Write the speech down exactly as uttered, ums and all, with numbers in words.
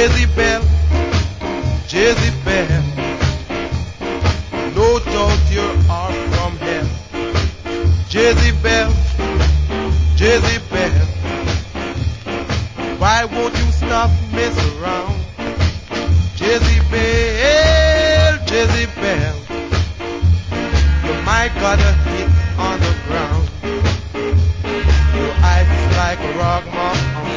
Jezebel, Jezebel, no doubt you are from hell. Jezebel, Jezebel, why won't you stop mess around? Jezebel, Jezebel, you might gotta